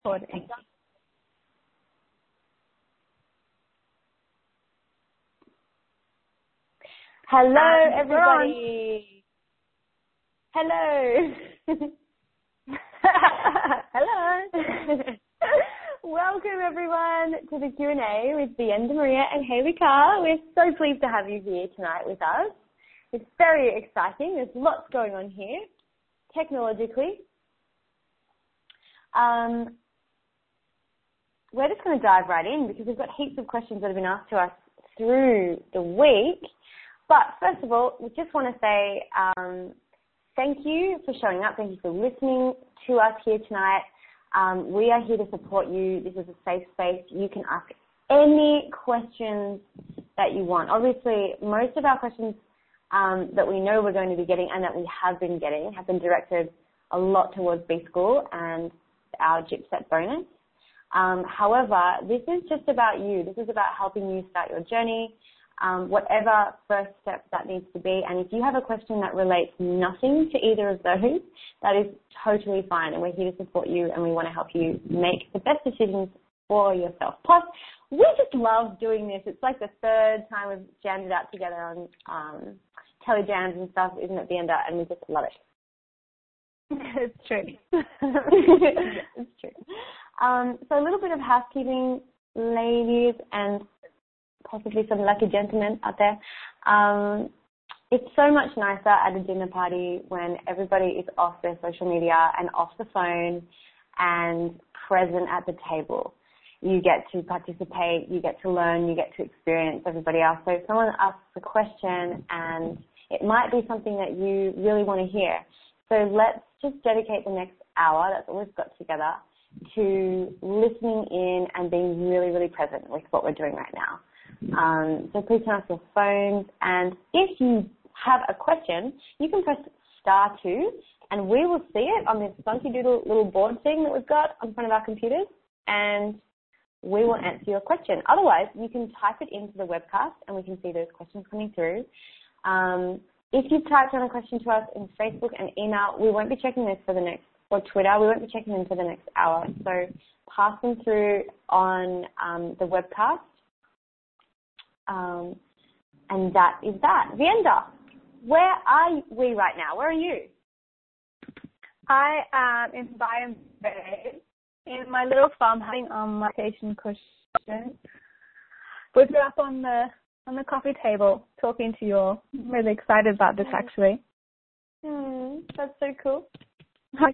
Recording. Hello, everybody. Hello. Hello. Welcome, everyone, to the Q&A with Bienda Maria and Hayley Carr. We're so pleased to have you here tonight with us. It's very exciting. There's lots going on here, technologically. We're just going to dive right in because we've got heaps of questions that have been asked to us through the week. But first of all, we just want to say thank you for showing up. Thank you for listening to us here tonight. We are here to support you. This is a safe space. You can ask any questions that you want. Obviously, most of our questions that we know we're going to be getting and that we have been getting have been directed a lot towards B-School and our GYPSET bonus. However, this is just about you. This is about helping you start your journey, whatever first step that needs to be. And if you have a question that relates nothing to either of those, that is totally fine. And we're here to support you, and we want to help you make the best decisions for yourself. Plus, we just love doing this. It's like the third time we've jammed it out together on telejams and stuff, isn't it, Bienda? And we just love it. It's true. It's true. So a little bit of housekeeping, ladies, and possibly some lucky gentlemen out there. It's so much nicer at a dinner party when everybody is off their social media and off the phone and present at the table. You get to participate, you get to learn, you get to experience everybody else. So if someone asks a question and it might be something that you really want to hear. So let's just dedicate the next hour, that's all we've got together, to listening in and being really, really present with what we're doing right now. So please turn off your phones, and if you have a question, you can press *2, and we will see it on this funky doodle little board thing that we've got in front of our computers, and we will answer your question. Otherwise, you can type it into the webcast, and we can see those questions coming through. If you've typed on a question to us in Facebook and email, we won't be checking this for the next, or Twitter, we won't be checking them for the next hour. So pass them through on the webcast. And that is that. Bienda, where are we right now? Where are you? I am in Byron Bay in my little farm having my station cushion. We're up on the coffee table talking to you all. I'm really excited about this, actually. That's so cool. Hi.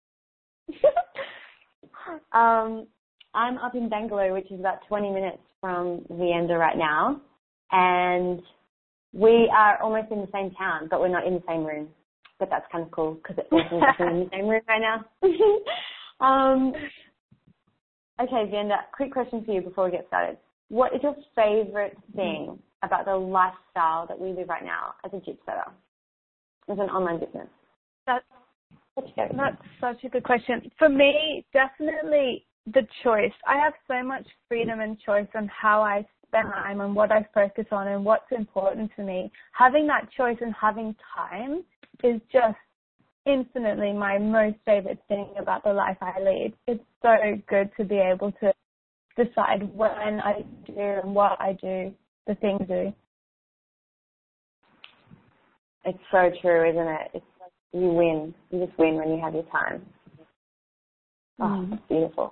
I'm up in Bangalore, which is about 20 minutes from Bienda right now, and we are almost in the same town, but we're not in the same room. But that's kind of cool because it's also in the same room right now. Okay, Bienda, quick question for you before we get started. What is your favorite thing about the lifestyle that we live right now as a GYPSEtter, as an online business? That's such a good question. For me, definitely the choice. I have so much freedom and choice on how I spend time and what I focus on and what's important to me. Having that choice and having time is just infinitely my most favorite thing about the life I lead. It's so good to be able to decide when I do and what I do, the things I do. It's so true, isn't it? It's like you win. You just win when you have your time. Oh, it's beautiful.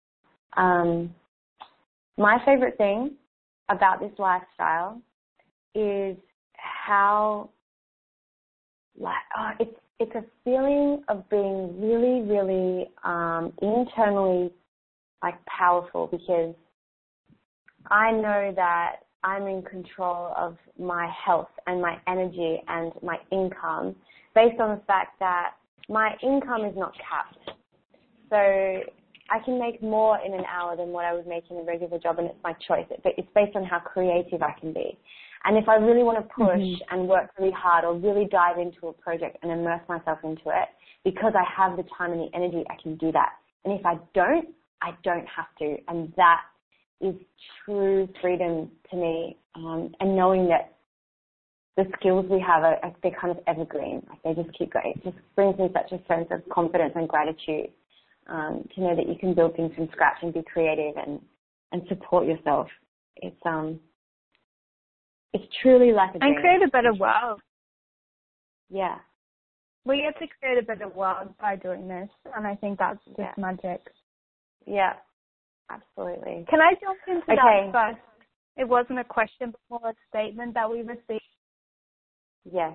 My favorite thing about this lifestyle is how, it's a feeling of being really, really internally powerful, because I know that I'm in control of my health and my energy and my income based on the fact that my income is not capped. So I can make more in an hour than what I would make in a regular job, and it's my choice. It's based on how creative I can be. And if I really want to push and work really hard or really dive into a project and immerse myself into it, because I have the time and the energy, I can do that. And if I don't have to. And that is true freedom to me. And knowing that the skills we have they're kind of evergreen. They just keep going. It just brings me such a sense of confidence and gratitude. to know that you can build things from scratch and be creative and support yourself. It's truly like a dream. And create a better world. Yeah. We get to create a better world by doing this, and I think that's just magic. Yeah, absolutely. Can I jump into that first? It wasn't a question, but more a statement that we received. Yes.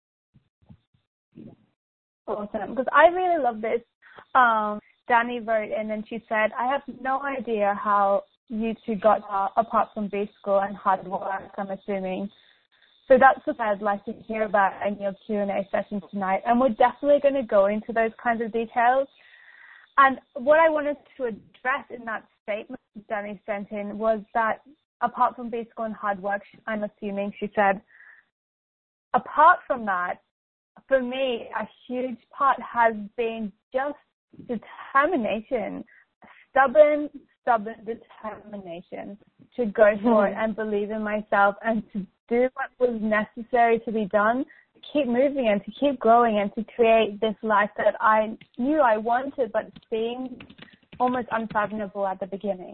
Awesome, because I really love this. Danny wrote in and she said, I have no idea how you two got apart from B-School and hard work, I'm assuming. So that's what I'd like to hear about in your Q&A session tonight. And we're definitely going to go into those kinds of details. And what I wanted to address in that statement Danny sent in was that apart from B-School and hard work, I'm assuming, she said, apart from that, for me, a huge part has been just determination, stubborn determination to go for it and believe in myself and to do what was necessary to be done, to keep moving and to keep growing and to create this life that I knew I wanted but seemed almost unfathomable at the beginning.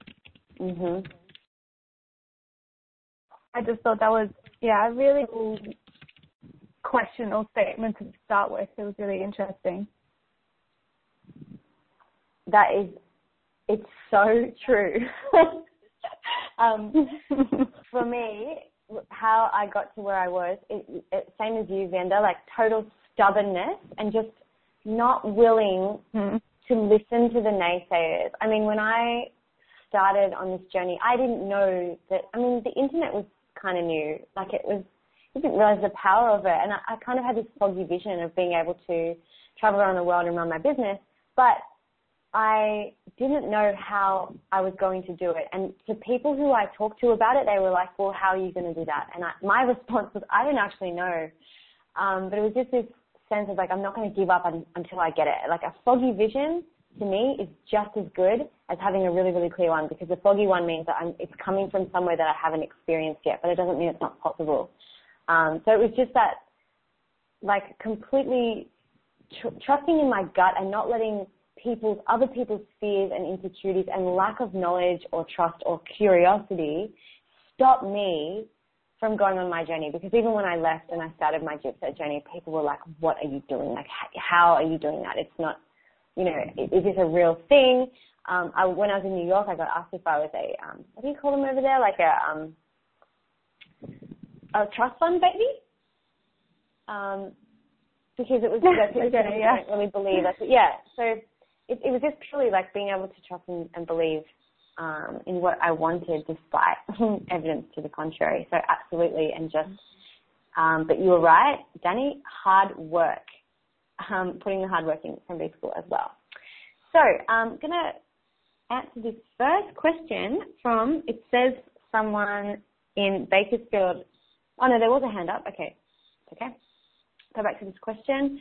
I just thought that was, a really cool question or statement to start with. It was really interesting. It's so true. For me, how I got to where I was, same as you, Vanda, like total stubbornness and just not willing to listen to the naysayers. I mean, when I started on this journey, I didn't know that, the internet was kind of new. Like I didn't realize the power of it. And I kind of had this foggy vision of being able to travel around the world and run my business. But I didn't know how I was going to do it. And to people who I talked to about it, they were like, well, how are you going to do that? And my response was, I don't actually know. But it was just this sense of like, I'm not going to give up until I get it. Like a foggy vision to me is just as good as having a really, really clear one, because the foggy one means that it's coming from somewhere that I haven't experienced yet, but it doesn't mean it's not possible. So it was just that, like, completely trusting in my gut and not letting other people's fears and insecurities and lack of knowledge or trust or curiosity stop me from going on my journey. Because even when I left and I started my Gypset journey, people were like, what are you doing? Like, how are you doing that? It's not, is this a real thing? When I was in New York, I got asked if I was what do you call them over there? Like a trust fund baby? Because it was, people don't really believe us. So it was just purely like being able to trust and believe in what I wanted despite evidence to the contrary. So absolutely, and just, but you were right, Danny, hard work, putting the hard work in from B-School as well. So I'm going to answer this first question it says someone in Bakersfield. Oh, no, there was a hand up. Okay. It's okay. Go back to this question.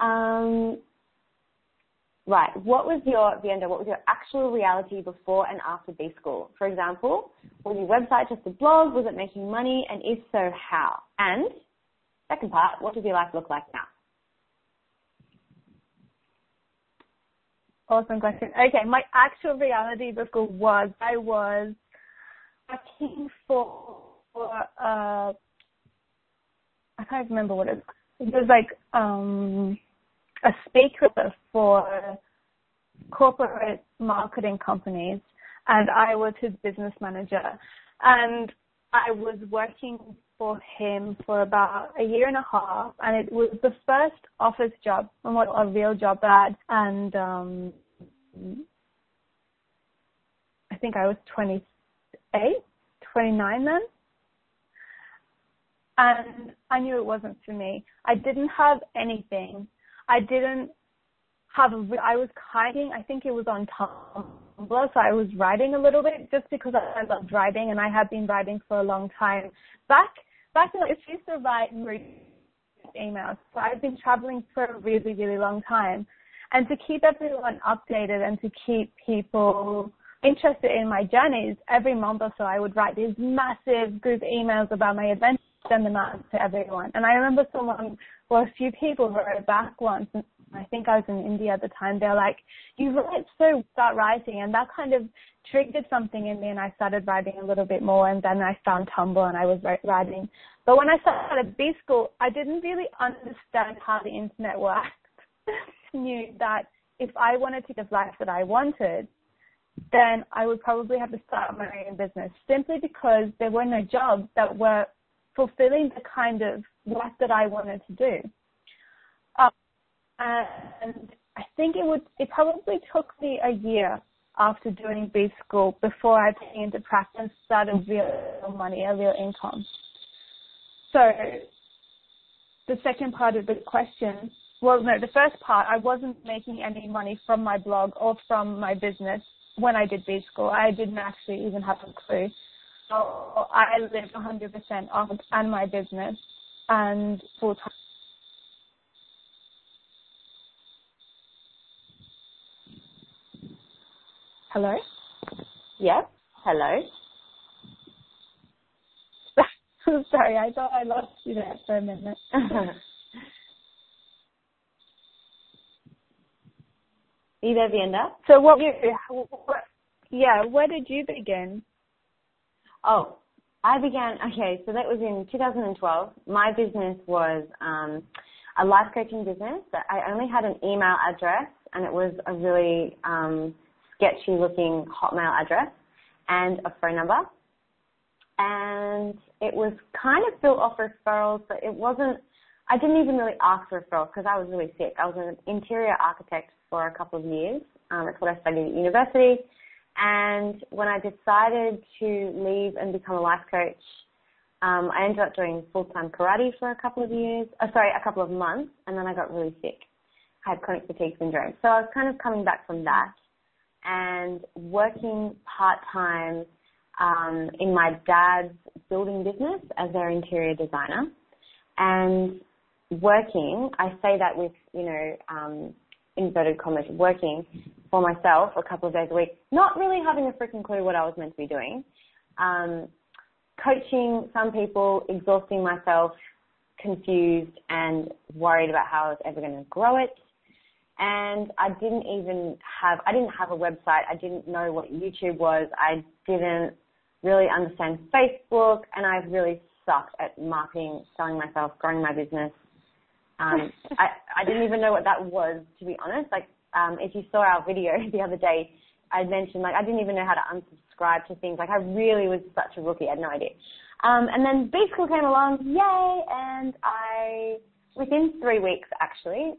Right. What was your actual reality before and after B-School? For example, was your website just a blog? Was it making money? And if so, how? And second part, what does your life look like now? Awesome question. Okay, my actual reality before was I was working for I can't remember what it was like a speaker for corporate marketing companies, and I was his business manager, and I was working for him for about a year and a half, and it was the first office job, a real job I had, and I think I was 29 then. And I knew it wasn't for me. I didn't have anything. I was kiting, I think it was on Tumblr, so I was writing a little bit just because I loved writing, and I have been writing for a long time. Back when I used to write emails, so I've been traveling for a really, really long time. And to keep everyone updated and to keep people interested in my journeys, every month or so I would write these massive group emails about my adventures, send them out to everyone. And I remember a few people wrote back once I think I was in India at the time. They're like, you write, so start writing. And that kind of triggered something in me, and I started writing a little bit more. And then I found Tumblr, and I was writing. But when I started B School, I didn't really understand how the internet worked. Knew that if I wanted to live the life that I wanted, then I would probably have to start my own business, simply because there were no jobs that were fulfilling the kind of work that I wanted to do. And I think it probably took me a year after doing B School before I put into practice and started real money, a real income. So the second part of the question, the first part, I wasn't making any money from my blog or from my business when I did B School. I didn't actually even have a clue. So I lived 100% off and my business and full-time. Hello? Yes. Hello. Sorry, I thought I lost you there for a minute. Are you there, Vienda? So where did you begin? Oh, I began, so that was in 2012. My business was a life coaching business. I only had an email address, and it was a really sketchy looking Hotmail address and a phone number. And it was kind of built off referrals, but I didn't even really ask for referrals because I was really sick. I was an interior architect for a couple of years. That's what I studied at university. And when I decided to leave and become a life coach, I ended up doing full-time karate for a couple of months, and then I got really sick. I had chronic fatigue syndrome. So I was kind of coming back from that and working part-time in my dad's building business as their interior designer. And working, I say that with, inverted commas, working for myself a couple of days a week, not really having a freaking clue what I was meant to be doing. Coaching some people, exhausting myself, confused and worried about how I was ever going to grow it. And I didn't have a website. I didn't know what YouTube was. I didn't really understand Facebook, and I really sucked at marketing, selling myself, growing my business. I didn't even know what that was, to be honest. If you saw our video the other day, I mentioned, I didn't even know how to unsubscribe to things. I really was such a rookie. I had no idea. And then B School came along, yay, and within 3 weeks, actually,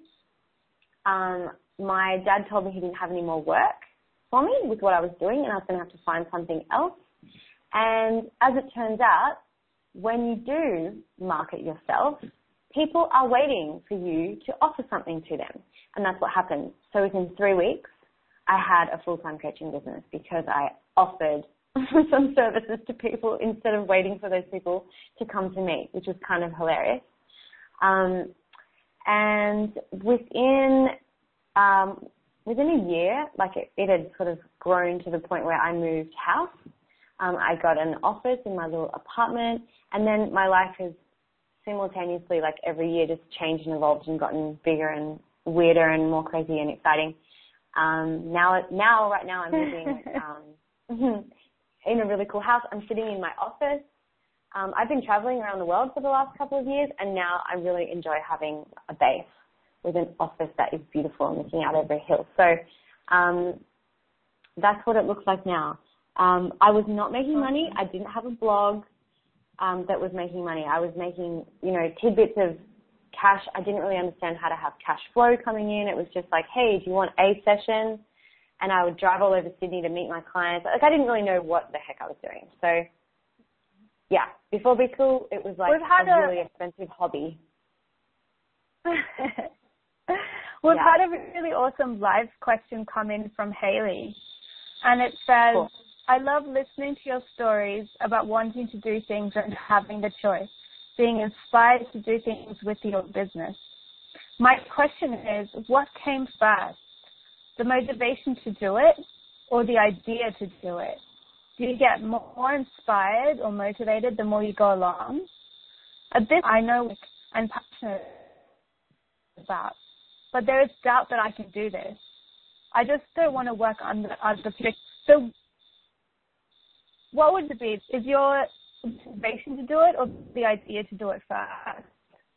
my dad told me he didn't have any more work for me with what I was doing, and I was going to have to find something else. And as it turns out, when you do market yourself, people are waiting for you to offer something to them. And that's what happened. So within 3 weeks, I had a full-time coaching business because I offered some services to people instead of waiting for those people to come to me, which was kind of hilarious. And within a year, it had sort of grown to the point where I moved house. I got an office in my little apartment, and then my life has simultaneously, every year, just changed and evolved and gotten bigger and weirder and more crazy and exciting. Right now I'm living in a really cool house. I'm sitting in my office. I've been traveling around the world for the last couple of years, and now I really enjoy having a base with an office that is beautiful and looking out over a hill. So that's what it looks like now. I was not making money. I didn't have a blog that was making money. I was making, tidbits of cash. I didn't really understand how to have cash flow coming in. It was just hey, do you want a session? And I would drive all over Sydney to meet my clients. I didn't really know what the heck I was doing. So, yeah, before B School, it was a really expensive hobby. We've had a really awesome live question come in from Haley. And it says, cool. I love listening to your stories about wanting to do things and having the choice, being inspired to do things with your business. My question is, what came first, the motivation to do it or the idea to do it? Do you get more inspired or motivated the more you go along? This I know I'm passionate about. but there is doubt that I can do this. I just don't want to work under other people. So what would it be? Is your motivation to do it or the idea to do it first?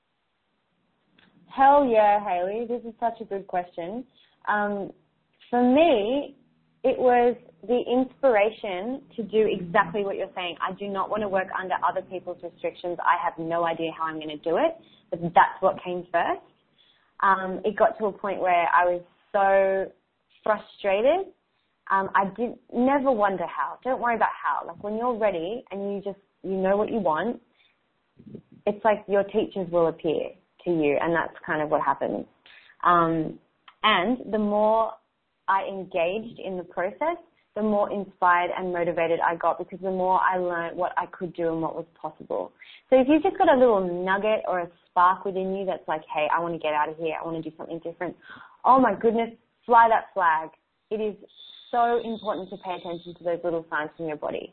Hell yeah, Hayley. This is such a good question. For me, it was the inspiration to do exactly what you're saying. I do not want to work under other people's restrictions. I have no idea how I'm going to do it, but that's what came first. It got to a point where I was so frustrated. I never wonder how. Don't worry about how. Like when you're ready and you know what you want, it's like your teachers will appear to you, and that's kind of what happens. And the more I engaged in the process, the more inspired and motivated I got, because the more I learned what I could do and what was possible. So if you've just got a little nugget or a spark within you that's like, hey, I want to get out of here, I want to do something different, oh my goodness, fly that flag. It is so important to pay attention to those little signs from your body.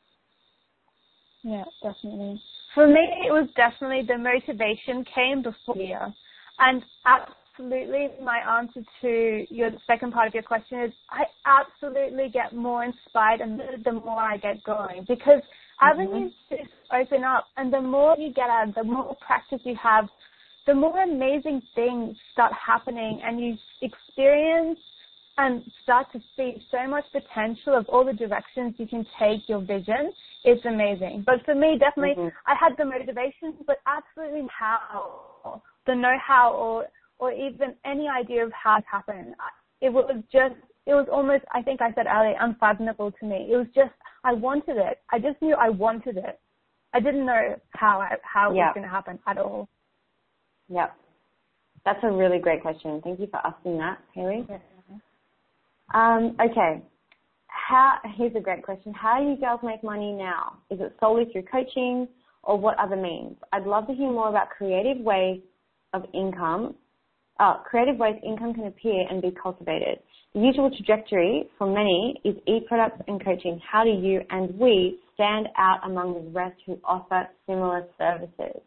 Yeah, definitely. For me, it was definitely the motivation came before fear. And absolutely, my answer to your second part of your question is I absolutely get more inspired and the more I get going, because avenues just open up, and the more you get at, the more practice you have, the more amazing things start happening, and you experience and start to see so much potential of all the directions you can take your vision. It's amazing. But for me, definitely, I had the motivation, but absolutely how, the know-how or even any idea of how it happened. It was almost, I think I said earlier, unfathomable to me. It was just, I wanted it. I just knew I wanted it. I didn't know how it was going to happen at all. Yep. That's a really great question. Thank you for asking that, Hayley. Yeah. Okay. Here's a great question. How do you girls make money now? Is it solely through coaching or what other means? I'd love to hear more about creative ways income can appear and be cultivated. The usual trajectory for many is e-products and coaching. How do you and we stand out among the rest who offer similar services?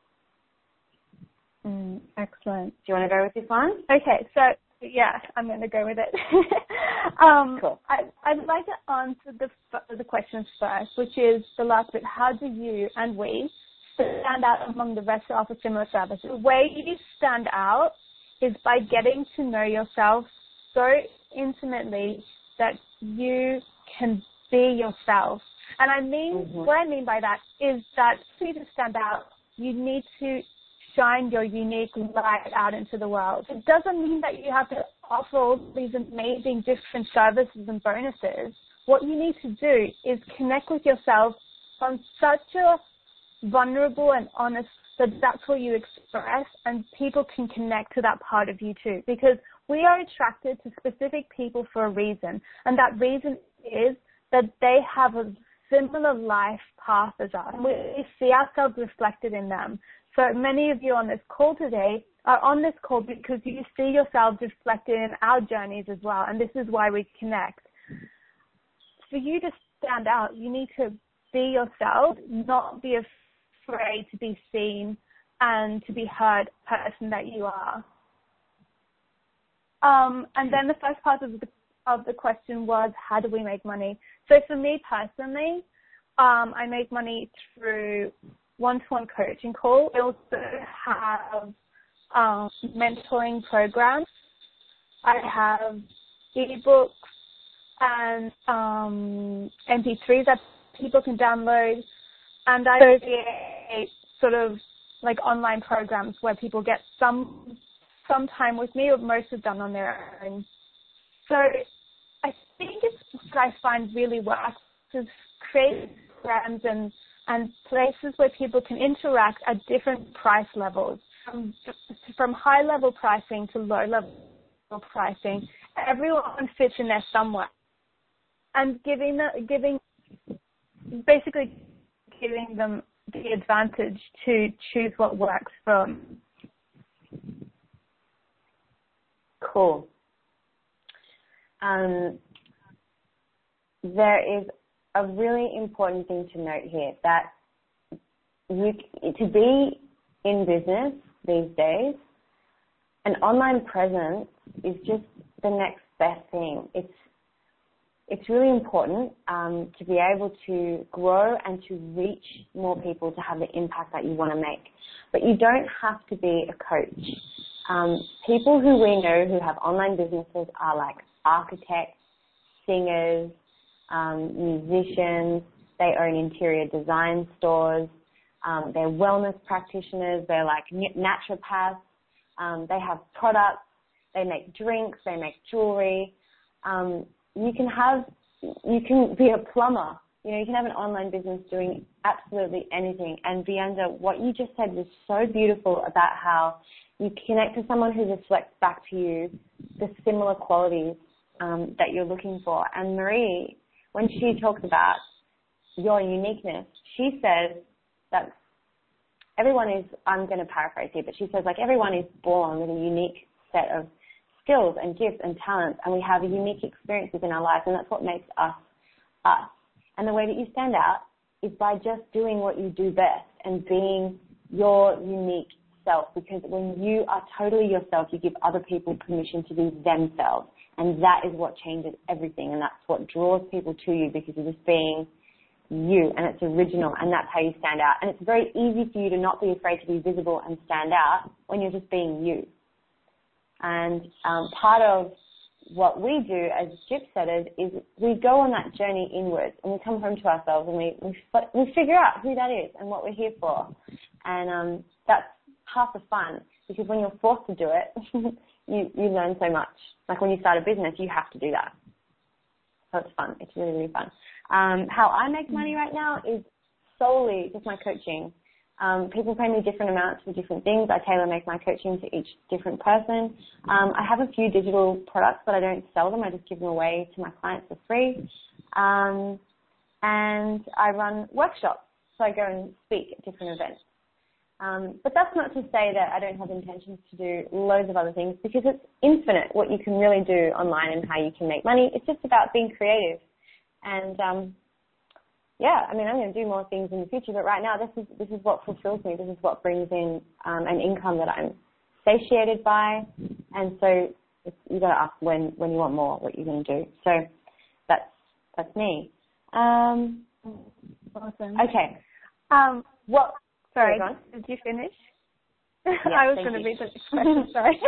Excellent. Do you want to go with this one? Okay, so yeah, I'm going to go with it. Cool. I'd like to answer the questions first, which is the last bit. How do you and we stand out among the rest who offer similar services? The way you stand out is by getting to know yourself so intimately that you can be yourself. And I mean, what I mean by that is that for you to stand out, you need to shine your unique light out into the world. It doesn't mean that you have to offer all these amazing different services and bonuses. What you need to do is connect with yourself on such a vulnerable and honest that that's what you express, and people can connect to that part of you too. Because we are attracted to specific people for a reason, and that reason is that they have a similar life path as us. And we see ourselves reflected in them. So many of you on this call today are on this call because you see yourselves reflected in our journeys as well, and this is why we connect. For you to stand out, you need to be yourself, not be afraid to be seen and to be heard person that you are. And then the first part of the question was, how do we make money? So for me personally, I make money through one-to-one coaching call. I also have mentoring programs. I have ebooks and MP3s that people can download, and I create sort of like online programs where people get some time with me, or most are done on their own. So I think it's what I find really works is create programs and places where people can interact at different price levels, from high-level pricing to low-level pricing. Everyone fits in there somewhere, and giving them the advantage to choose what works for them. Cool. There is a really important thing to note here, that to be in business these days, an online presence is just the next best thing. It's really important to be able to grow and to reach more people to have the impact that you want to make. But you don't have to be a coach. People who we know who have online businesses are like architects, singers, musicians. They own interior design stores. They're wellness practitioners. They're like naturopaths. They have products. They make drinks. They make jewelry. You can be a plumber. You know, you can have an online business doing absolutely anything. And Vianda, what you just said was so beautiful about how you connect to someone who reflects back to you the similar qualities that you're looking for. And Marie, when she talks about your uniqueness, she says that everyone is, I'm going to paraphrase here, but she says like everyone is born with a unique set of skills and gifts and talents, and we have a unique experiences in our lives, and that's what makes us us. And the way that you stand out is by just doing what you do best and being your unique self, because when you are totally yourself, you give other people permission to be themselves, and that is what changes everything, and that's what draws people to you, because you're just being you, and it's original, and that's how you stand out. And it's very easy for you to not be afraid to be visible and stand out when you're just being you. And part of what we do as gyp setters is we go on that journey inwards, and we come home to ourselves, and we figure out who that is and what we're here for. And that's half the fun, because when you're forced to do it, you learn so much. Like when you start a business, you have to do that. So it's fun. It's really, really fun. How I make money right now is solely just my coaching. People pay me different amounts for different things. I tailor-make my coaching to each different person. I have a few digital products, but I don't sell them. I just give them away to my clients for free. And I run workshops, so I go and speak at different events. But that's not to say that I don't have intentions to do loads of other things, because it's infinite what you can really do online and how you can make money. It's just about being creative. And yeah, I mean, I'm going to do more things in the future, but right now this is what fulfills me. This is what brings in an income that I'm satiated by. And so you got to ask when you want more, what you're going to do. So that's me. Awesome. Okay. Sorry, did you finish? Yes, I was going to read the next question, sorry.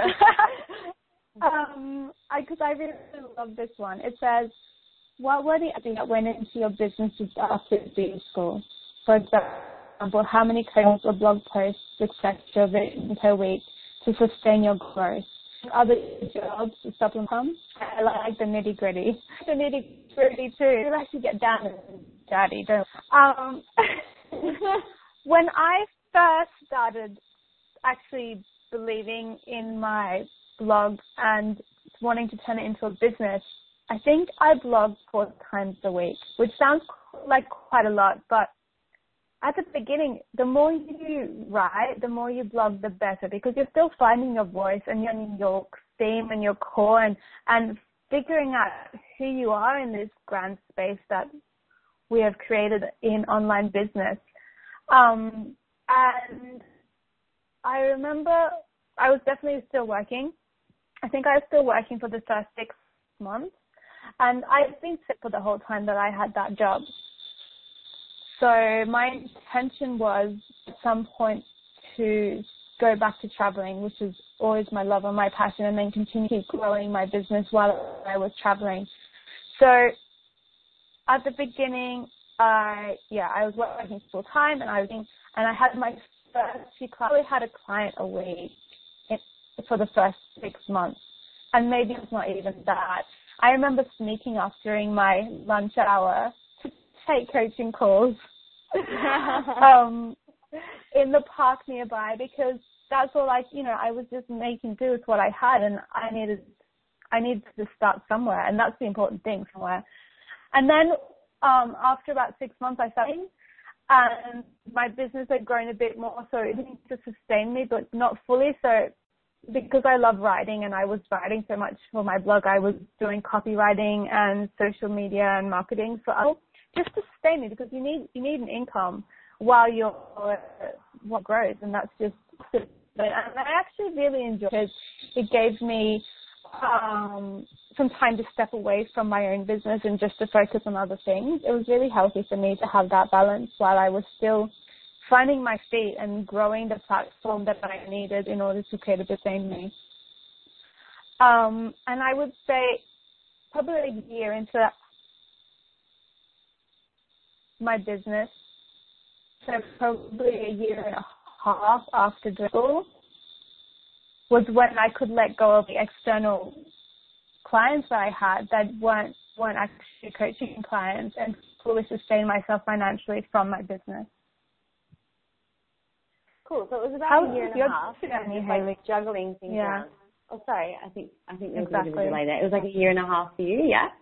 Because I really love this one. It says, what were the things that went into your business after B school? For example, how many codes or blog posts, etc., written per week to sustain your growth? Other jobs to supplement income? I like the nitty-gritty. The nitty-gritty too. I like to get down and dirty, don't When I first started actually believing in my blog and wanting to turn it into a business, I think I blogged 4 times a week, which sounds like quite a lot, but at the beginning, the more you write, the more you blog, the better, because you're still finding your voice and your theme and your core and figuring out who you are in this grand space that we have created in online business. And I remember I was definitely still working. I think I was still working for the first 6 months. And I've been sick for the whole time that I had that job. So my intention was at some point to go back to traveling, which is always my love and my passion, and then continue growing my business while I was traveling. So at the beginning, I was working full time, and I had my first few clients. I had a client a week for the first 6 months, and maybe it's not even that. I remember sneaking off during my lunch hour to take coaching calls in the park nearby, because that's all I was just making do with what I had, and I needed to start somewhere, and that's the important thing, somewhere. And then after about 6 months, I started, and my business had grown a bit more, so it needed to sustain me, but not fully. So because I love writing and I was writing so much for my blog, I was doing copywriting and social media and marketing. So just to sustain me, because you need an income while what grows, and that's just But I actually really enjoyed it. It gave me some time to step away from my own business and just to focus on other things. It was really healthy for me to have that balance while I was still finding my feet and growing the platform that I needed in order to create a sustain me. And I would say probably a year into my business, so probably a year and a half after school, was when I could let go of the external clients that I had that weren't actually coaching clients and fully sustain myself financially from my business. Cool. So it was about a year and a half. Hayley? Juggling things around. Oh, sorry. I think there's exactly. a bit of a delay there. It was like a year and a half for you, yeah?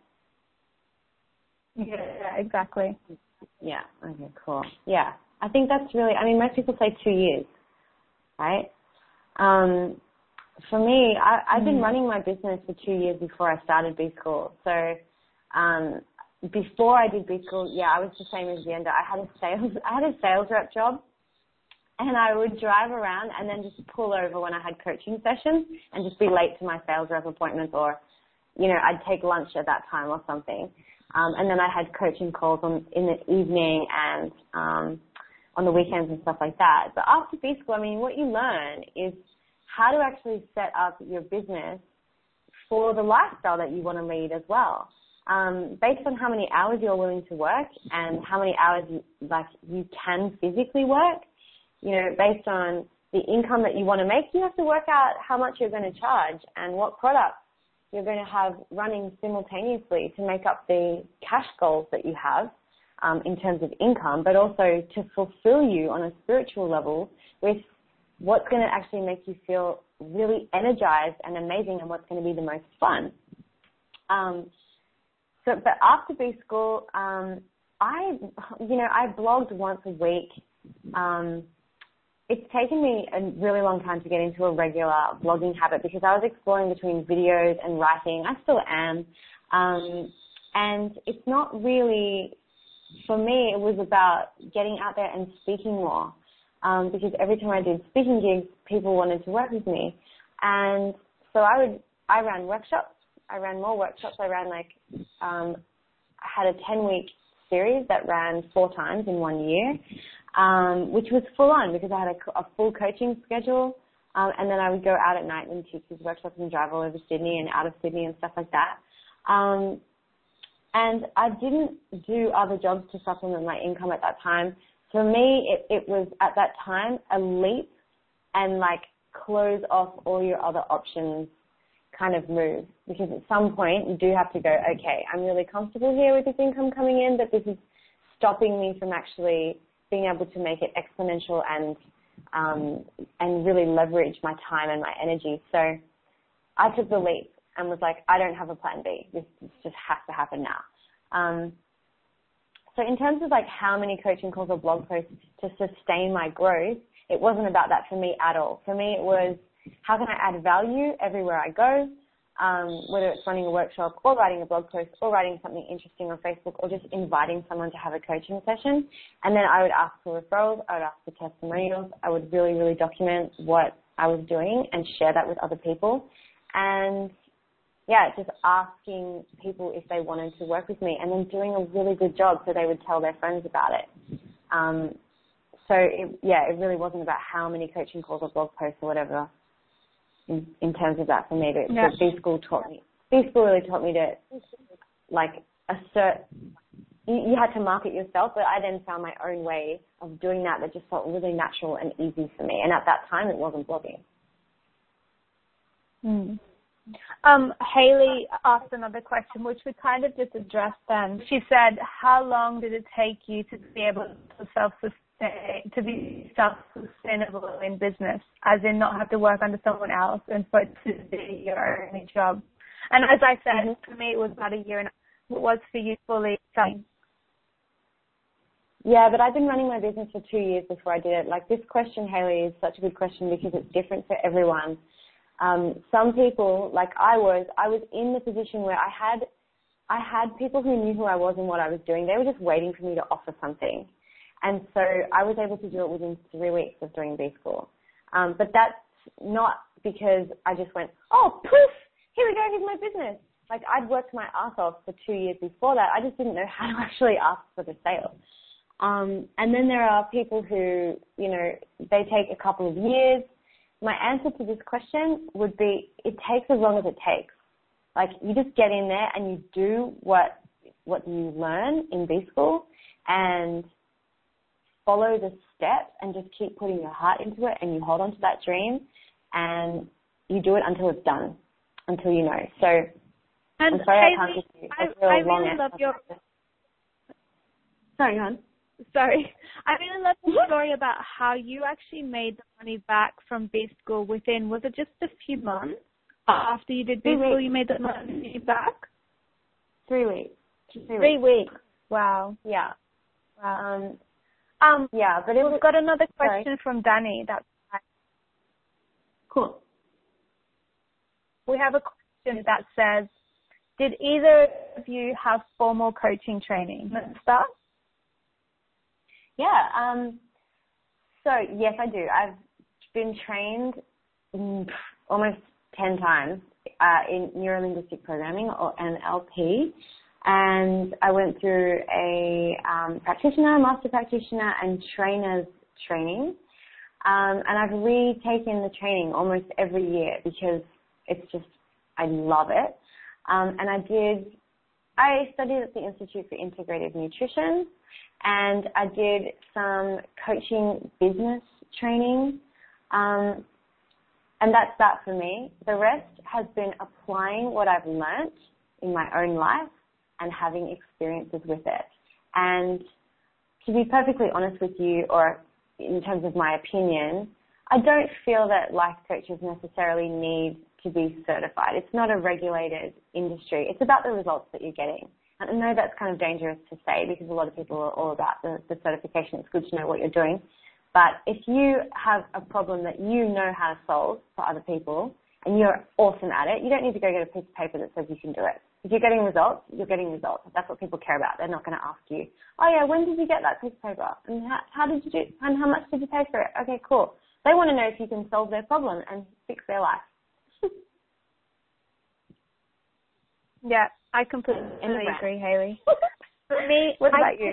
Yeah, exactly. Yeah. Okay, cool. Yeah. I think that's really, I mean, most people say 2 years, right? For me, I've been running my business for 2 years before I started B School. So, before I did B School, yeah, I was the same as Vienda. I had a sales rep job, and I would drive around and then just pull over when I had coaching sessions and just be late to my sales rep appointments, or, you know, I'd take lunch at that time or something. And then I had coaching calls in the evening and on the weekends and stuff like that. But after B School, I mean, what you learn is how to actually set up your business for the lifestyle that you want to lead as well. Based on how many hours you're willing to work and how many hours you can physically work, you know, based on the income that you want to make, you have to work out how much you're going to charge and what products you're going to have running simultaneously to make up the cash goals that you have in terms of income, but also to fulfill you on a spiritual level with what's going to actually make you feel really energized and amazing and what's going to be the most fun. But after B School, I blogged once a week. It's taken me a really long time to get into a regular blogging habit because I was exploring between videos and writing. I still am. And it's not really, for me, it was about getting out there and speaking more. Because every time I did speaking gigs, people wanted to work with me. And so I ran workshops. I ran more workshops. I had a 10-week series that ran 4 times in 1 year, which was full on because I had a full coaching schedule. And then I would go out at night and teach these workshops and drive all over Sydney and out of Sydney and stuff like that. And I didn't do other jobs to supplement my income at that time. For me, it was at that time a leap and close off all your other options kind of move, because at some point you do have to go, okay, I'm really comfortable here with this income coming in, but this is stopping me from actually being able to make it exponential and really leverage my time and my energy. So I took the leap and was like, I don't have a plan B. This just has to happen now. So in terms of how many coaching calls or blog posts to sustain my growth, it wasn't about that for me at all. For me, it was how can I add value everywhere I go, whether it's running a workshop or writing a blog post or writing something interesting on Facebook or just inviting someone to have a coaching session. And then I would ask for referrals. I would ask for testimonials. I would really, really document what I was doing and share that with other people. And yeah, just asking people if they wanted to work with me and then doing a really good job so they would tell their friends about it. So it really wasn't about how many coaching calls or blog posts or whatever in terms of that for me. But B School really taught me to assert. You had to market yourself, but I then found my own way of doing that just felt really natural and easy for me. And at that time, it wasn't blogging. Hayley asked another question, which we kind of just addressed then. She said, how long did it take you to be able to be self-sustainable in business, as in not have to work under someone else and for it to be your only job? And as I said, for me, it was about a year and a half. What was for you fully selling? Yeah, but I've been running my business for 2 years before I did it. This question, Hayley, is such a good question because it's different for everyone. Some people, I was in the position where I had people who knew who I was and what I was doing. They were just waiting for me to offer something. And so I was able to do it within 3 weeks of doing B School. But that's not because I just went, oh, poof, here we go, here's my business. Like, I'd worked my ass off for 2 years before that. I just didn't know how to actually ask for the sale. And then there are people who, you know, they take a couple of years. My answer to this question would be, it takes as long as it takes. Like, you just get in there and you do what you learn in B School and follow the steps and just keep putting your heart into it, and you hold on to that dream and you do it until it's done, until you know. So and I'm sorry, Hayley, I can't give you a I real long really love your... Sorry, hon. Sorry. I really love the story about how you actually made the money back from B School within, was it just a few months after you did B School you made the money back? 3 weeks. 3 weeks. Wow. Yeah. Wow. Yeah, but we've got another question from Danny. That's cool. We have a question that says, did either of you have formal coaching training? Let's start. Yeah. So, yes, I do. I've been trained almost 10 times in Neuro-Linguistic Programming, or NLP. And I went through a practitioner, master practitioner, and trainer's training. And I've retaken the training almost every year because it's just, I love it. And I studied at the Institute for Integrative Nutrition, and I did some coaching business training. And that's that for me. The rest has been applying what I've learnt in my own life and having experiences with it. And to be perfectly honest with you, or in terms of my opinion, I don't feel that life coaches necessarily need to be certified. It's not a regulated industry. It's about the results that you're getting. And I know that's kind of dangerous to say because a lot of people are all about the certification. It's good to know what you're doing. But if you have a problem that you know how to solve for other people and you're awesome at it, you don't need to go get a piece of paper that says you can do it. If you're getting results, you're getting results. That's what people care about. They're not going to ask you, oh yeah, when did you get that piece of paper? And how did you do, and how much did you pay for it? Okay, cool. They want to know if you can solve their problem and fix their life. Yeah, I completely agree, Hayley. For me, what about you?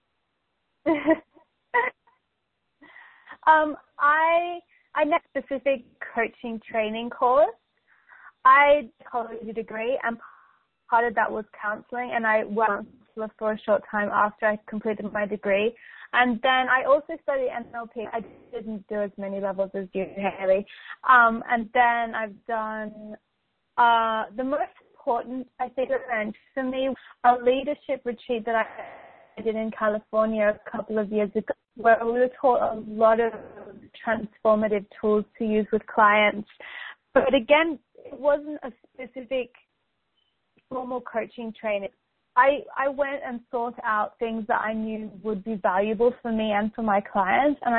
I did a specific coaching training course. I did a college degree, and part of that was counselling, and I worked for a short time after I completed my degree. And then I also studied NLP. I didn't do as many levels as you, Hayley. And then I've done the most important, I think, event for me, a leadership retreat that I did in California a couple of years ago, where we were taught a lot of transformative tools to use with clients. But again, it wasn't a specific formal coaching training. I went and sought out things that I knew would be valuable for me and for my clients, and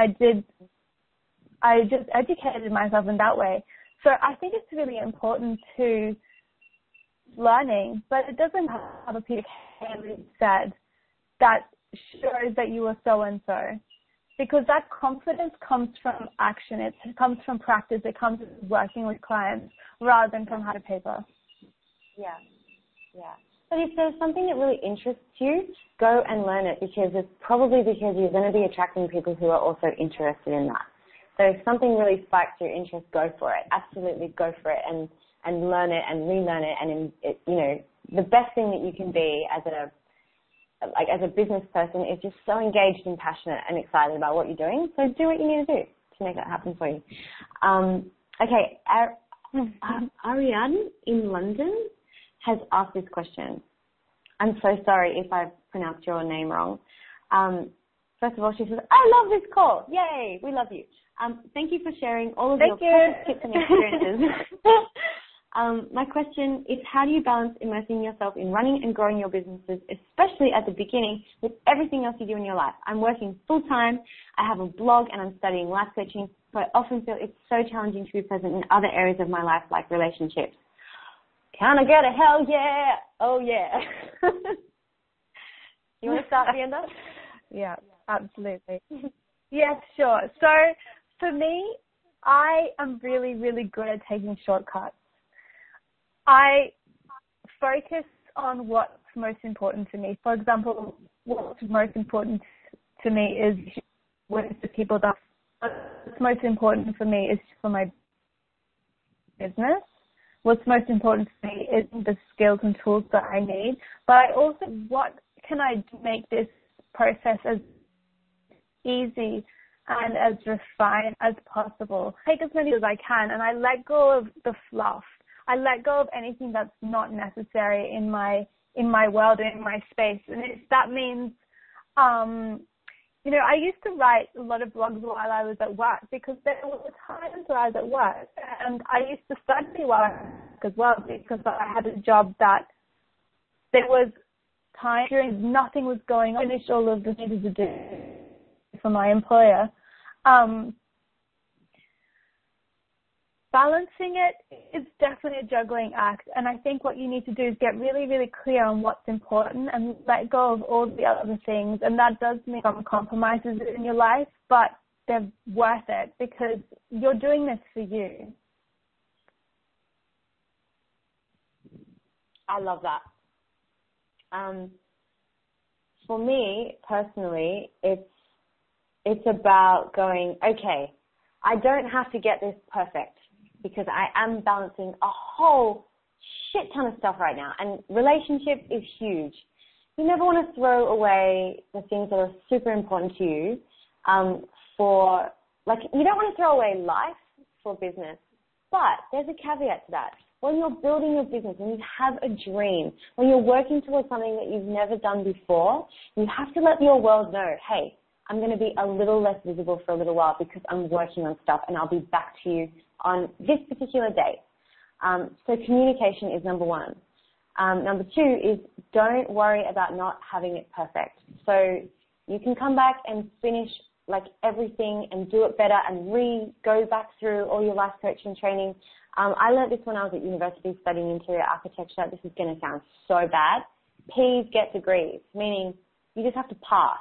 I just educated myself in that way. So I think it's really important to learning, but it doesn't have a piece of Hayley said that shows that you are so-and-so. Because that confidence comes from action. It comes from practice. It comes from working with clients rather than from hard paper. Yeah. But if there's something that really interests you, go and learn it, because it's probably because you're going to be attracting people who are also interested in that. So if something really spikes your interest, go for it. Absolutely go for it and learn it and relearn it. And the best thing that you can be as a business person is just so engaged and passionate and excited about what you're doing. So do what you need to do to make that happen for you. Okay, Ariane in London has asked this question. I'm so sorry if I've pronounced your name wrong. First of all, she says, I love this call. Yay, we love you. Thank you for sharing all of your precious tips and experiences. My question is, how do you balance immersing yourself in running and growing your businesses, especially at the beginning, with everything else you do in your life? I'm working full-time, I have a blog, and I'm studying life coaching, so I often feel it's so challenging to be present in other areas of my life, like relationships. Can I get a hell yeah? Oh, yeah. You want to start, Leander? Yeah, absolutely. Yes, sure. So for me, I am really, really good at taking shortcuts. I focus on what's most important to me. For example, what's most important to me is with the people that what's most important for me is for my business. What's most important to me is the skills and tools that I need. But I also, what can I make this process as easy and as refined as possible? Take as many as I can, and I let go of the fluff. I let go of anything that's not necessary in my world and in my space. And that means, I used to write a lot of blogs while I was at work because there were times where I was at work, and I used to study while I was at work as well because I had a job that there was time during nothing was going on. I finished all of the things to do for my employer. Balancing it is definitely a juggling act, and I think what you need to do is get really, really clear on what's important and let go of all the other things, and that does mean some compromises in your life, but they're worth it because you're doing this for you. I love that. For me, personally, it's about going, okay, I don't have to get this perfect because I am balancing a whole shit ton of stuff right now. And relationship is huge. You never want to throw away the things that are super important to you you don't want to throw away life for business. But there's a caveat to that. When you're building your business, when you have a dream, when you're working towards something that you've never done before, you have to let your world know, hey, I'm going to be a little less visible for a little while because I'm working on stuff and I'll be back to you on this particular date. So communication is number one. Number two is don't worry about not having it perfect. So you can come back and finish like everything and do it better and go back through all your life coaching training. I learned this when I was at university studying interior architecture. This is going to sound so bad. P's get degrees, meaning you just have to pass.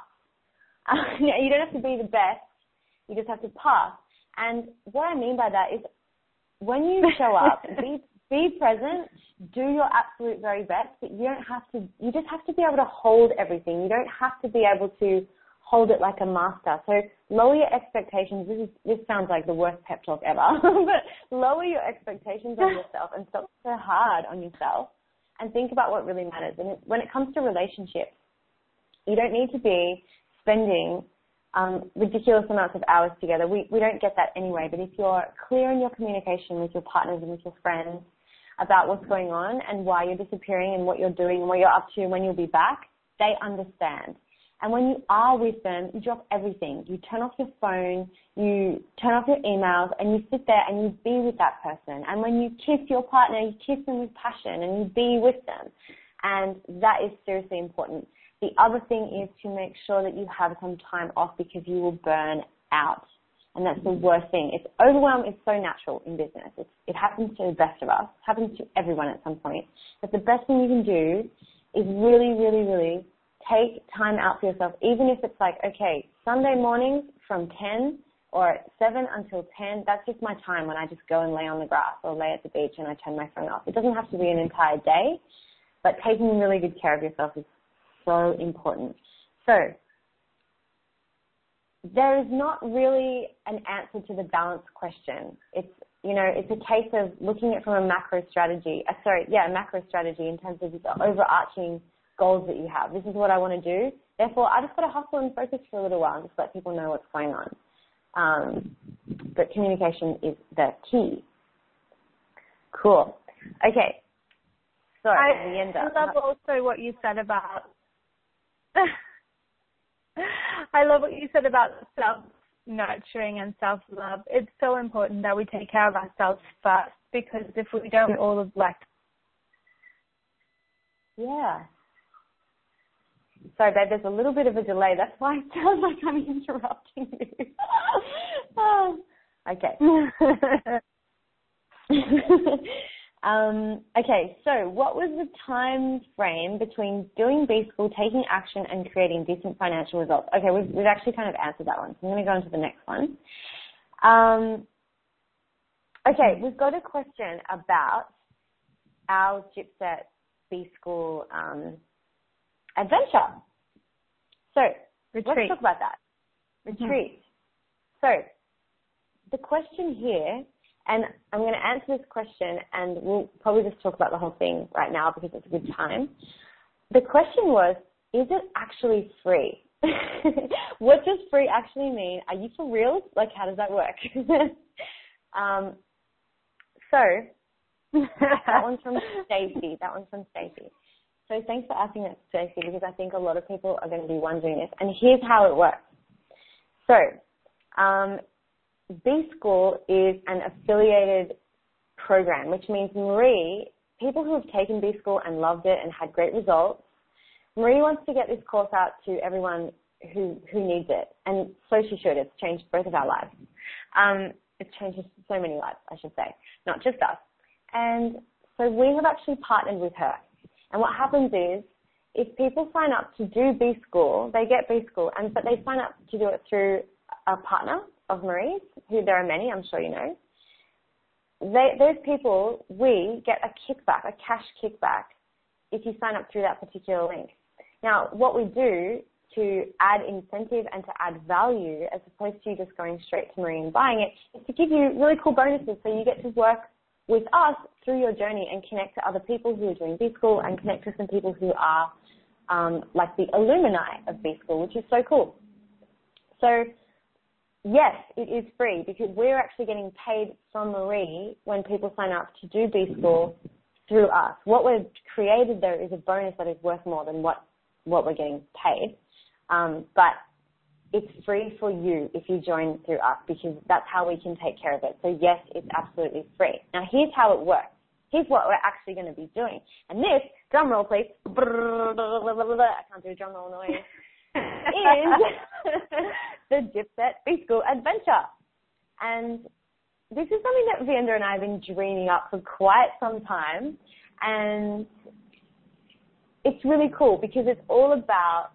You don't have to be the best. You just have to pass. And what I mean by that is when you show up, be present, do your absolute very best, but you just have to be able to hold everything. You don't have to be able to hold it like a master. So lower your expectations. This sounds like the worst pep talk ever, but lower your expectations on yourself and stop so hard on yourself and think about what really matters. And when it comes to relationships, you don't need to be spending ridiculous amounts of hours together. We don't get that anyway, but if you're clear in your communication with your partners and with your friends about what's going on and why you're disappearing and what you're doing and what you're up to and when you'll be back, they understand. And when you are with them, you drop everything. You turn off your phone, you turn off your emails, and you sit there and you be with that person. And when you kiss your partner, you kiss them with passion and you be with them. And that is seriously important. The other thing is to make sure that you have some time off because you will burn out. And that's the worst thing. It's overwhelm is so natural in business. It happens to the best of us. It happens to everyone at some point. But the best thing you can do is really, really, really take time out for yourself, even if it's like, okay, Sunday mornings from 10 or 7 until 10, that's just my time when I just go and lay on the grass or lay at the beach and I turn my phone off. It doesn't have to be an entire day, but taking really good care of yourself is so important. So there is not really an answer to the balance question. It's a case of looking at it from a macro strategy in terms of the overarching goals that you have. This is what I want to do. Therefore, I just got to hustle and focus for a little while and just let people know what's going on. But communication is the key. Cool. Okay. So I love also what you said about I love what you said about self-nurturing and self-love. It's so important that we take care of ourselves first because if we don't, we're all left. Yeah. Sorry, babe, there's a little bit of a delay. That's why it sounds like I'm interrupting you. Okay. Okay, so what was the time frame between doing B-School, taking action, and creating decent financial results? Okay, we've actually kind of answered that one, so I'm going to go on to the next one. Okay, we've got a question about our Gypset B-School adventure. So let's talk about that. Retreat. So the question here, and I'm going to answer this question, and we'll probably just talk about the whole thing right now because it's a good time. The question was, is it actually free? What does free actually mean? Are you for real? Like, how does that work? So that one's from Stacey. So thanks for asking that, Stacey, because I think a lot of people are going to be wondering this. And here's how it works. So B-School is an affiliated program, which means Marie, people who have taken B-School and loved it and had great results, Marie wants to get this course out to everyone who needs it. And so she should. It's changed both of our lives. It's changed so many lives, I should say, not just us. And so we have actually partnered with her. And what happens is, if people sign up to do B-School, they get B-School, but they sign up to do it through a partner of Marie's, who there are many, I'm sure you know. Those people, we get a kickback, a cash kickback, if you sign up through that particular link. Now, what we do to add incentive and to add value, as opposed to you just going straight to Marie and buying it, is to give you really cool bonuses so you get to work with us through your journey and connect to other people who are doing B-School and connect to some people who are like the alumni of B-School, which is so cool. So, yes, it is free because we're actually getting paid from Marie when people sign up to do B-School through us. What we've created, though, is a bonus that is worth more than what we're getting paid. But it's free for you if you join through us because that's how we can take care of it. So, yes, it's absolutely free. Now, here's how it works. Here's what we're actually going to be doing. And this, drum roll please, I can't do a drum roll noise, is the Gypset B-School Adventure. And this is something that Vander and I have been dreaming up for quite some time. And it's really cool because it's all about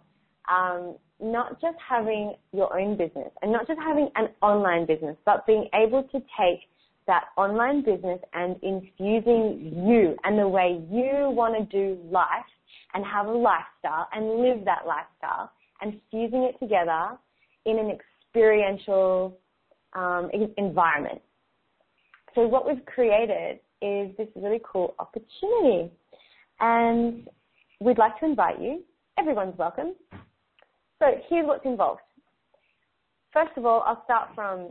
not just having your own business and not just having an online business, but being able to take that online business and infusing you and the way you want to do life and have a lifestyle and live that lifestyle and fusing it together in an experiential environment. So what we've created is this really cool opportunity, and we'd like to invite you. Everyone's welcome. So here's what's involved. First of all, I'll start from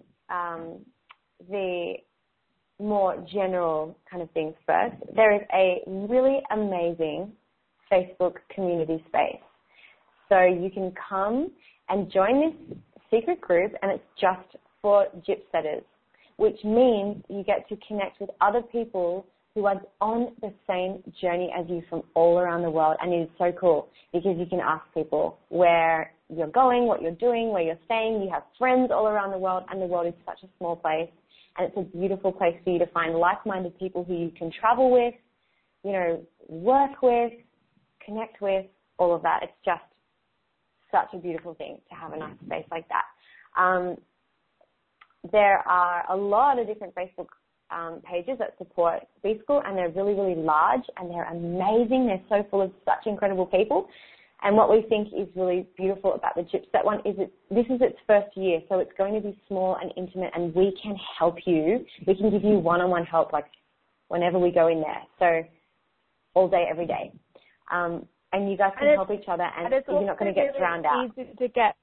the more general kind of things first. There is a really amazing Facebook community space. So you can come and join this secret group, and it's just for Gypsetters, which means you get to connect with other people who are on the same journey as you from all around the world. And it is so cool because you can ask people where you're going, what you're doing, where you're staying. You have friends all around the world, and the world is such a small place. And it's a beautiful place for you to find like-minded people who you can travel with, you know, work with, connect with, all of that. It's just such a beautiful thing to have a nice space like that. There are a lot of different Facebook pages that support B-School, and they're really, really large, and they're amazing. They're so full of such incredible people. And what we think is really beautiful about the Gypset one is this is its first year, so it's going to be small and intimate, and we can help you. We can give you one-on-one help, like whenever we go in there. So all day, every day. And you guys can help each other, and you're not going to get drowned out. Easy to get.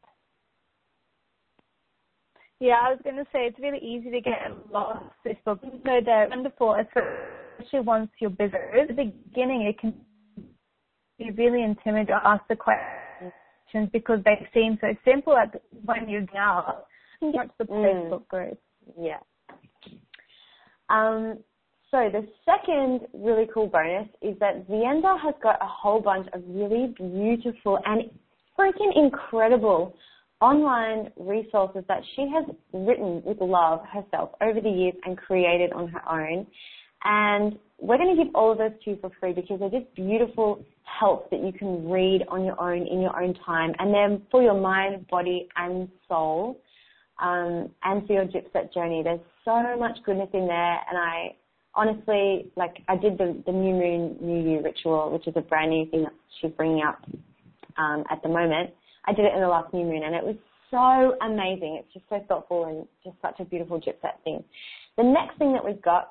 Yeah, I was going to say it's really easy to get lost. So they're wonderful, especially once you're busy. At the beginning, it can be really intimidating to ask the questions because they seem so simple when you're out. You can get to the Facebook group. Yeah. So the second really cool bonus is that Vienda has got a whole bunch of really beautiful and freaking incredible online resources that she has written with love herself over the years and created on her own. And we're going to give all of those to you for free because they're just beautiful help that you can read on your own in your own time. And they're for your mind, body, and soul. and for your Gypset journey. There's so much goodness in there, and I honestly, I did the New Moon, New You ritual, which is a brand new thing that she's bringing out at the moment. I did it in the last new moon, and it was so amazing. It's just so thoughtful and just such a beautiful Gypset thing. The next thing that we've got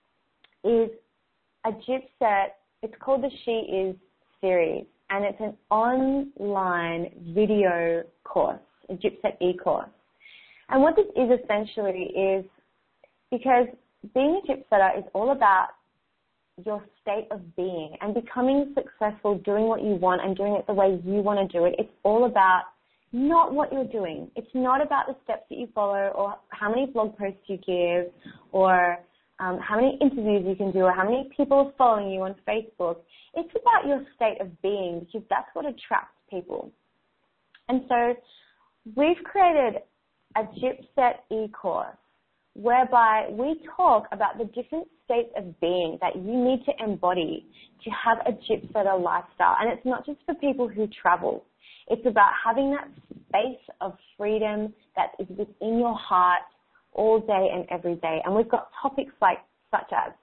is a Gypset. It's called the She Is series, and it's an online video course, a Gypset e-course. And what this is essentially is, because being a Gypsetter is all about your state of being and becoming successful, doing what you want and doing it the way you want to do it. It's all about not what you're doing. It's not about the steps that you follow or how many blog posts you give or how many interviews you can do or how many people are following you on Facebook. It's about your state of being, because that's what attracts people. And so we've created a Gypset e-course whereby we talk about the different states of being that you need to embody to have a Gypsetter lifestyle. And it's not just for people who travel. It's about having that space of freedom that is within your heart all day and every day. And we've got topics such as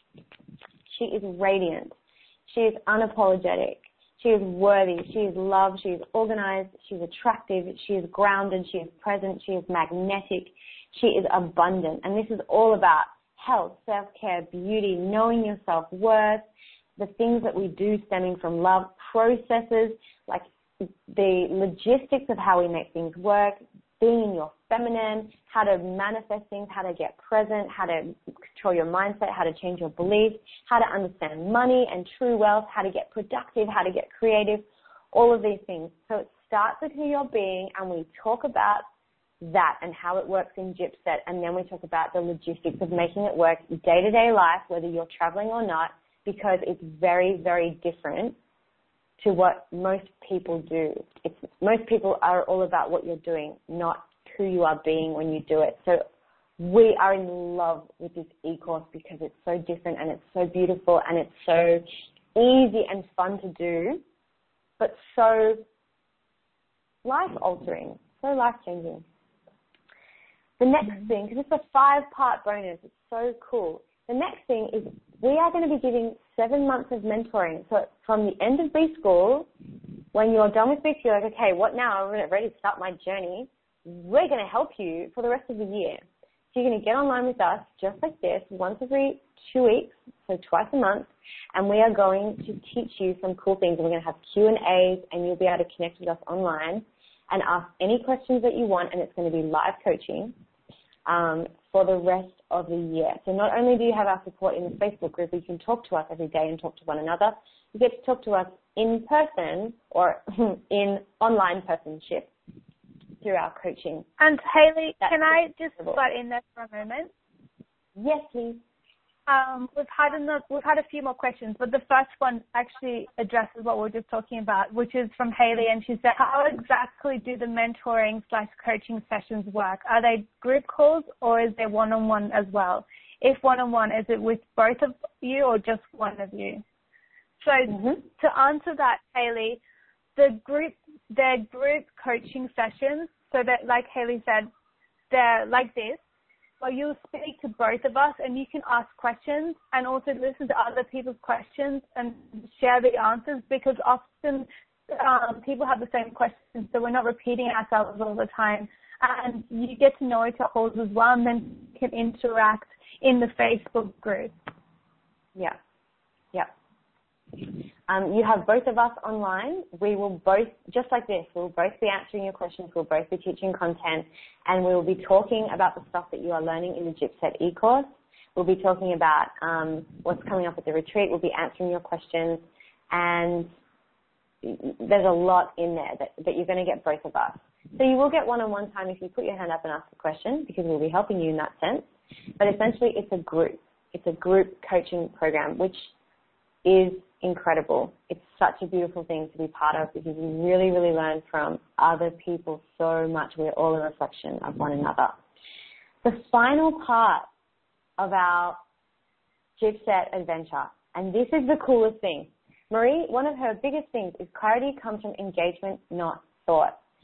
she is radiant, she is unapologetic, she is worthy, she is loved, she is organized, she is attractive, she is grounded, she is present, she is magnetic, she is abundant. And this is all about health, self-care, beauty, knowing your self-worth, the things that we do stemming from love, processes, like the logistics of how we make things work, being in your feminine, how to manifest things, how to get present, how to control your mindset, how to change your beliefs, how to understand money and true wealth, how to get productive, how to get creative, all of these things. So it starts with who you're being, and we talk about that and how it works in Gypset, and then we talk about the logistics of making it work day-to-day life, whether you're traveling or not, because it's very, very different to what most people do. Most people are all about what you're doing, not who you are being when you do it. So we are in love with this e-course because it's so different and it's so beautiful and it's so easy and fun to do, but so life-altering, so life-changing. The next thing, because it's a 5-part bonus, it's so cool. The next thing is we are going to be giving 7 months of mentoring. So from the end of B School, when you're done with B School, you're like, okay, what now? I'm ready to start my journey. We're going to help you for the rest of the year. So you're going to get online with us just like this, once every 2 weeks, so twice a month, and we are going to teach you some cool things. We're going to have Q&As, and you'll be able to connect with us online and ask any questions that you want, and it's going to be live coaching for the rest of the year. So not only do you have our support in the Facebook group, you can talk to us every day and talk to one another, you get to talk to us in person or in online personship through our coaching. And Hayley, can I just butt in there for a moment? Yes, please. We've had a few more questions, but the first one actually addresses what we were just talking about, which is from Hayley, and she said, how exactly do the mentoring/coaching sessions work? Are they group calls or is there one-on-one as well? If one-on-one, is it with both of you or just one of you? So to answer that, Hayley, they're group coaching sessions, so that, like Hayley said, they're like this. Well, you'll speak to both of us, and you can ask questions and also listen to other people's questions and share the answers, because often people have the same questions, so we're not repeating ourselves all the time. And you get to know each other as well, and then can interact in the Facebook group. Yeah. You have both of us online. We will both, just like this, we'll both be answering your questions, we'll both be teaching content, and we will be talking about the stuff that you are learning in the Gypset e-course. We'll be talking about what's coming up at the retreat. We'll be answering your questions, and there's a lot in there that you're going to get both of us. So you will get one-on-one time if you put your hand up and ask a question, because we'll be helping you in that sense. But essentially, it's a group. It's a group coaching program, which is incredible. It's such a beautiful thing to be part of, because we really, really learn from other people so much. We're all a reflection of one another. The final part of our Gypset adventure, and this is the coolest thing. Marie, one of her biggest things is clarity comes from engagement, not thought.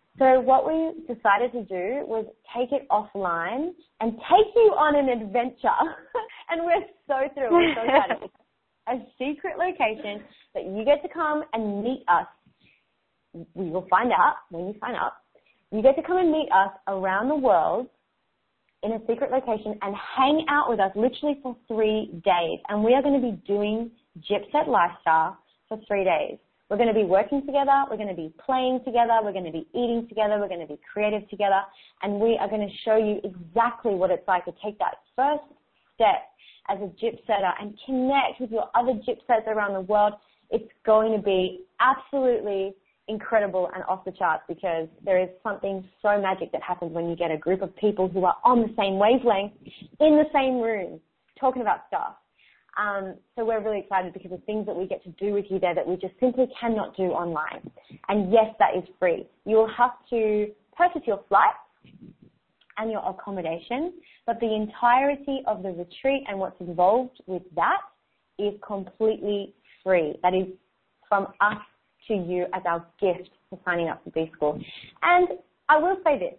So what we decided to do was take it offline and take you on an adventure. And we're so thrilled, we're so excited. A secret location that you get to come and meet us. We will find out when you sign up. You get to come and meet us around the world in a secret location and hang out with us literally for 3 days. And we are going to be doing Gypset Lifestyle for 3 days. We're going to be working together. We're going to be playing together. We're going to be eating together. We're going to be creative together. And we are going to show you exactly what it's like to take that first step as a gypsetter and connect with your other gypsets around the world. It's going to be absolutely incredible and off the charts, because there is something so magic that happens when you get a group of people who are on the same wavelength in the same room talking about stuff. So we're really excited because of things that we get to do with you there that we just simply cannot do online. And yes, that is free. You will have to purchase your flights and your accommodation, but the entirety of the retreat and what's involved with that is completely free. That is from us to you as our gift for signing up for B-School. And I will say this.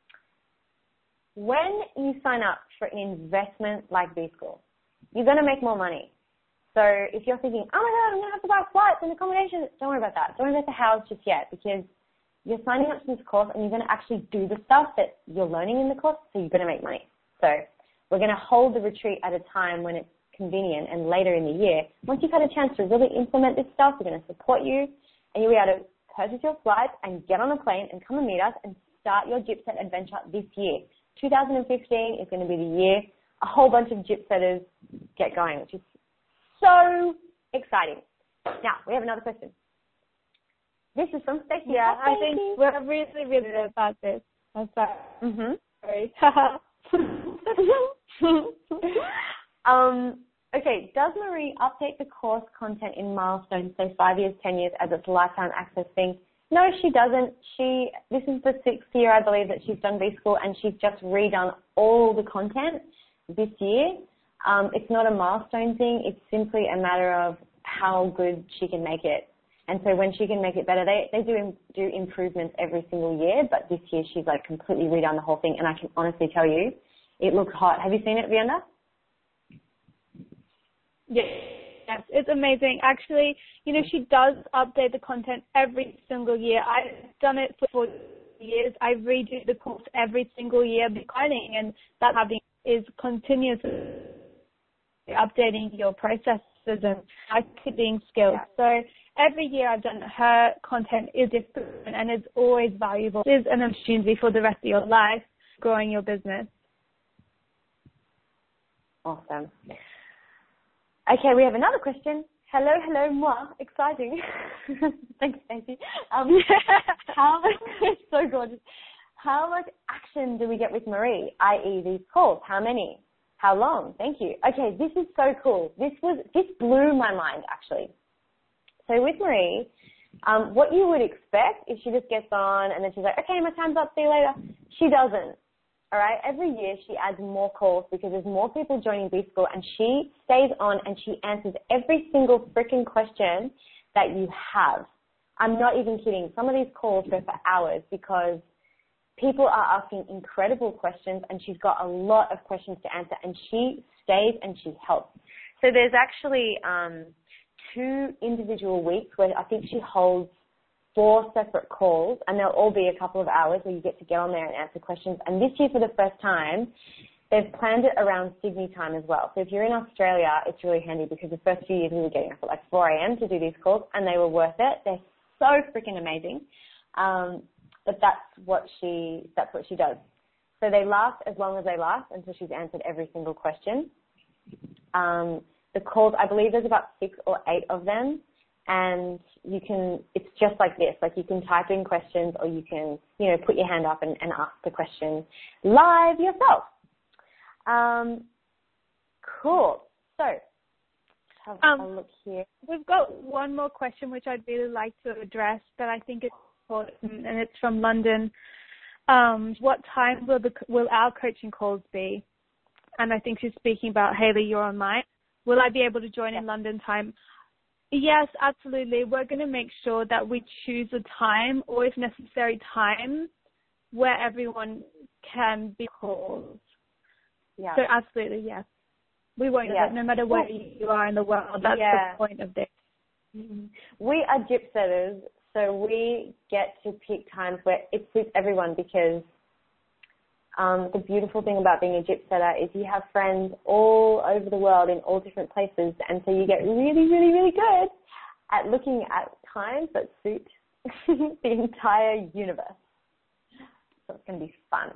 When you sign up for an investment like B-School, you're going to make more money. So if you're thinking, oh my God, I'm going to have to buy flights and accommodation, don't worry about that. Don't worry about the house just yet, because you're signing up to this course and you're going to actually do the stuff that you're learning in the course, so you're going to make money. So we're going to hold the retreat at a time when it's convenient and later in the year. Once you've had a chance to really implement this stuff, we're going to support you, and you'll be able to purchase your flights and get on a plane and come and meet us and start your Gypset adventure this year. 2015 is going to be the year a whole bunch of Gypsetters get going, which is so exciting. Now, we have another question. This is from Stacey. Yeah, I think we're really, really good about this. I'm sorry. Sorry. Okay, does Marie update the course content in milestones, say 5 years, 10 years, as it's a lifetime access thing? No, she doesn't. This is the 6th year, I believe, that she's done B-School, and she's just redone all the content this year. It's not a milestone thing. It's simply a matter of how good she can make it. And so when she can make it better, they do improvements every single year, but this year she's like completely redone the whole thing, and I can honestly tell you, it looks hot. Have you seen it, Vianda? Yes, it's amazing. Actually, she does update the content every single year. I've done it for 4 years. I redo the course every single year, declining, and that having is continuously updating your processes and marketing skills. Yeah. So every year I've done, her content is different and it's always valuable. It is an opportunity for the rest of your life, growing your business. Awesome. Okay, we have another question. Hello, moi. Exciting. Thanks, Stacey. It's so gorgeous. How much action do we get with Marie, i.e. these calls? How many? How long? Thank you. Okay, this is so cool. This blew my mind, actually. So with Marie, what you would expect is she just gets on and then she's like, okay, my time's up, see you later. She doesn't. All right, every year she adds more calls because there's more people joining B-School, and she stays on and she answers every single freaking question that you have. I'm not even kidding. Some of these calls go for hours because people are asking incredible questions, and she's got a lot of questions to answer, and she stays and she helps. So there's actually 2 individual weeks where I think she holds 4 separate calls, and they'll all be a couple of hours where you get to get on there and answer questions. And this year, for the first time, they've planned it around Sydney time as well. So if you're in Australia, it's really handy because the first few years we were getting up at like 4 a.m. to do these calls, and they were worth it. They're so freaking amazing. But that's what she does. So they last as long as they last until she's answered every single question. The calls, I believe there's about 6 or 8 of them. And it's just like this, like you can type in questions, or you can, put your hand up and ask the question live yourself. Cool. So, let's have a look here. We've got one more question which I'd really like to address that I think is important, and it's from London. What time will our coaching calls be? And I think she's speaking about, Hayley, you're on mine. Will I be able to join in London time? Yes, absolutely. We're going to make sure that we choose a time, or if necessary, time where everyone can be called. Yeah. So absolutely, yes. We won't do it, no matter where you are in the world. That's the point of this. Mm-hmm. We are gyp setters, so we get to pick times where it suits everyone, because the beautiful thing about being a gyp setter is you have friends all over the world in all different places, and so you get really, really, really good at looking at times that suit the entire universe. So it's going to be fun.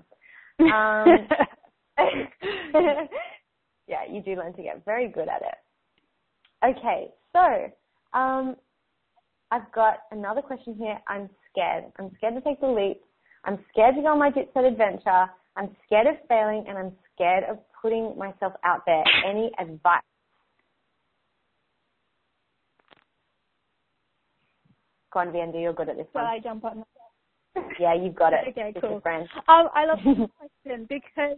Yeah, you do learn to get very good at it. Okay, so I've got another question here. I'm scared. I'm scared to take the leap. I'm scared to go on my gyp set adventure. I'm scared of failing, and I'm scared of putting myself out there. Any advice? Go on, Vianda, you're good at this one. Shall I jump on? Yeah, you've got it. Okay, This cool. is Fran. I love this question because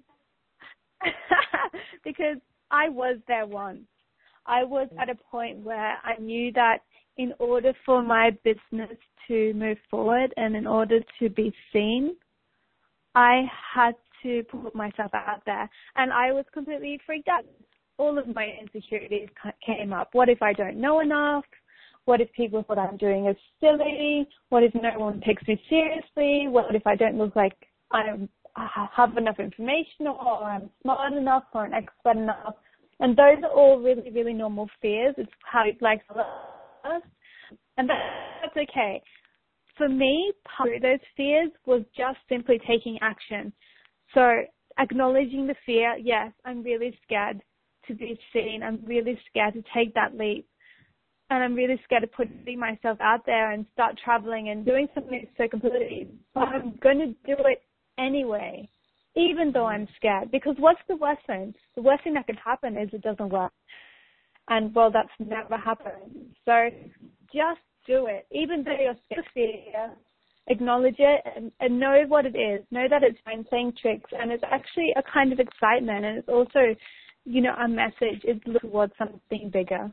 because I was there once. I was at a point where I knew that in order for my business to move forward and in order to be seen, I had to put myself out there. And I was completely freaked out. All of my insecurities came up. What if I don't know enough? What if people thought I'm doing is silly? What if no one takes me seriously? What if I don't look like I have enough information, or I'm smart enough, or an expert enough? And those are all really, really normal fears. It's how it likes us. And that's okay. For me, part of those fears was just simply taking action. So acknowledging the fear, yes, I'm really scared to be seen. I'm really scared to take that leap. And I'm really scared of putting myself out there and start traveling and doing something so completely. But I'm going to do it anyway, even though I'm scared. Because what's the worst thing? The worst thing that could happen is it doesn't work. And, well, that's never happened. So just do it. Even though you're scared of fear, acknowledge it and know what it is. Know that it's mind playing tricks, and it's actually a kind of excitement, and it's also, you know, a message. It's towards something bigger.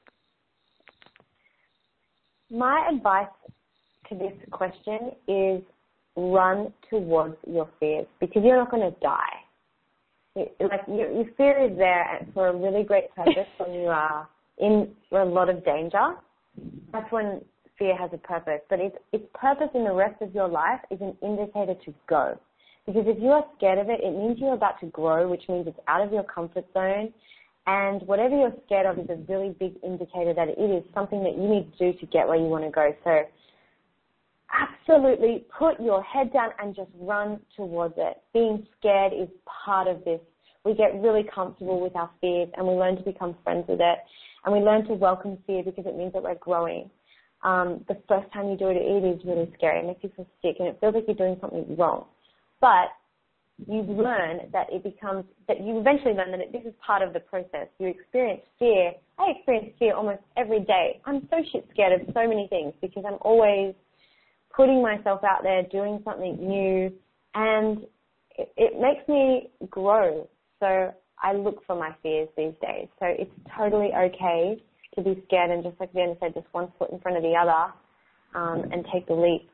My advice to this question is run towards your fears, because you're not going to die. Your fear is there for a really great purpose. When you are in a lot of danger, that's when fear has a purpose. But its purpose in the rest of your life is an indicator to go. Because if you are scared of it, it means you're about to grow, which means it's out of your comfort zone. And whatever you're scared of is a really big indicator that it is something that you need to do to get where you want to go. So absolutely put your head down and just run towards it. Being scared is part of this. We get really comfortable with our fears, and we learn to become friends with it. And we learn to welcome fear, because it means that we're growing. The first time you do it, it is really scary. It makes you feel sick, and it feels like you're doing something wrong. But you learn that you eventually learn that this is part of the process. You experience fear. I experience fear almost every day. I'm so shit scared of so many things, because I'm always putting myself out there, doing something new, and it makes me grow. So I look for my fears these days. So it's totally okay to be scared, and just like Vianda said, just one foot in front of the other, and take the leap.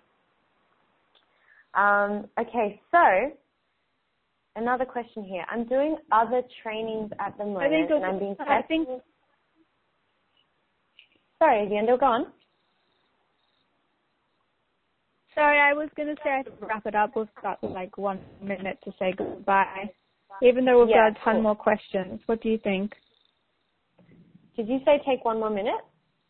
Okay, so another question here. I'm doing other trainings at the moment, and I'm being tested. Sorry, Vianda, go on. Sorry, I was going to say I have to wrap it up. We've got like 1 minute to say goodbye, even though we've got a ton more questions. What do you think? Did you say take 1 more minute?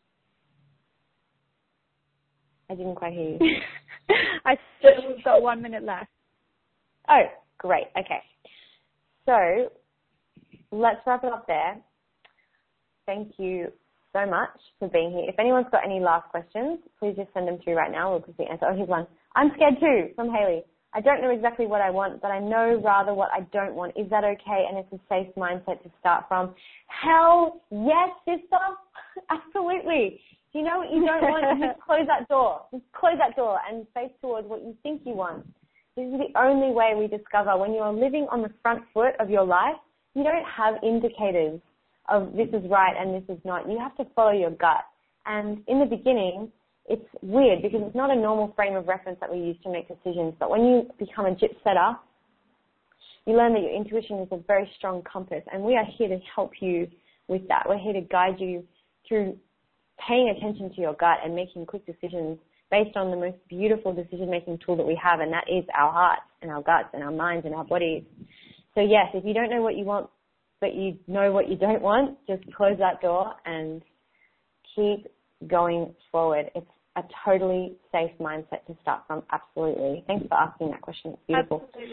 I didn't quite hear you. I said we've got 1 minute left. Oh, great. Okay. So let's wrap it up there. Thank you so much for being here. If anyone's got any last questions, please just send them through right now. We'll quickly answer. Oh, here's one. I'm scared too, from Haley. I don't know exactly what I want, but I know rather what I don't want. Is that okay? And it's a safe mindset to start from. Hell yes, sister. Absolutely. You know what you don't want? Just close that door. Just close that door and face towards what you think you want. This is the only way we discover. When you are living on the front foot of your life, you don't have indicators of this is right and this is not. You have to follow your gut. And in the beginning, it's weird because it's not a normal frame of reference that we use to make decisions. But when you become a gyp setter, you learn that your intuition is a very strong compass, and we are here to help you with that. We're here to guide you through paying attention to your gut and making quick decisions based on the most beautiful decision-making tool that we have, and that is our hearts and our guts and our minds and our bodies. So yes, if you don't know what you want, but you know what you don't want, just close that door and keep going forward. It's a totally safe mindset to start from, absolutely. Thanks for asking that question. It's beautiful. Absolutely.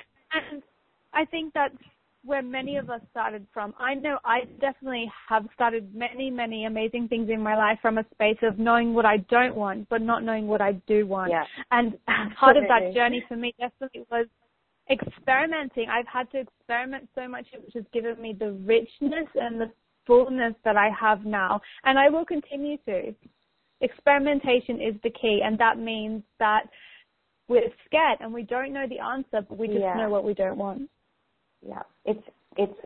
I think that's where many of us started from. I know I definitely have started many, many amazing things in my life from a space of knowing what I don't want, but not knowing what I do want. Yeah. And part of that journey for me definitely was experimenting. I've had to experiment so much, which has given me the richness and the fullness that I have now. And I will continue to. Experimentation is the key, and that means that we're scared and we don't know the answer, but we just know what we don't want. Yeah, it's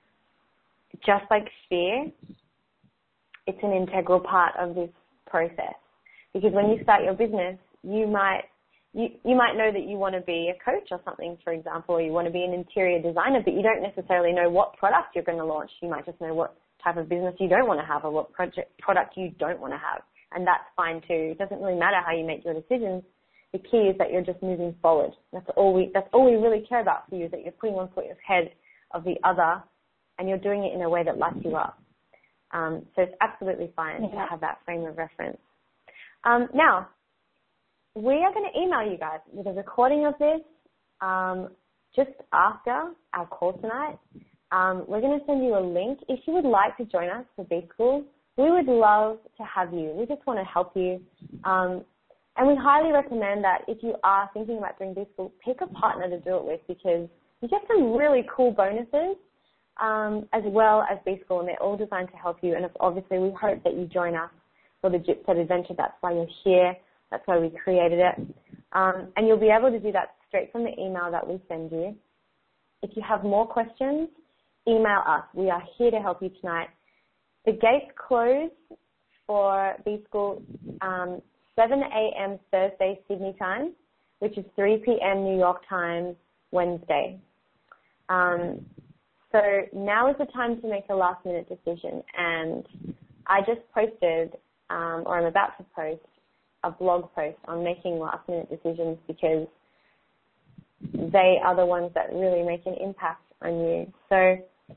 just like fear. It's an integral part of this process, because when you start your business, you might know that you want to be a coach or something, for example, or you want to be an interior designer, but you don't necessarily know what product you're going to launch. You might just know what type of business you don't want to have or what product you don't want to have, and that's fine too. It doesn't really matter how you make your decisions. The key is that you're just moving forward. That's all we really care about for you, is that you're putting one foot ahead of the other and you're doing it in a way that lights you up. So it's absolutely fine to have that frame of reference. Now, we are going to email you guys with a recording of this just after our call tonight. We're going to send you a link. If you would like to join us for B-School, we would love to have you. We just want to help you. And we highly recommend that if you are thinking about doing B-School, pick a partner to do it with, because you get some really cool bonuses as well as B-School, and they're all designed to help you. And obviously we hope that you join us for the Gyp Set Adventure. That's why you're here. That's why we created it. And you'll be able to do that straight from the email that we send you. If you have more questions, email us. We are here to help you tonight. The gates close for B-School 7 a.m. Thursday, Sydney time, which is 3 p.m. New York time, Wednesday. So now is the time to make a last-minute decision. And I just posted, or I'm about to post, a blog post on making last-minute decisions, because they are the ones that really make an impact on you. So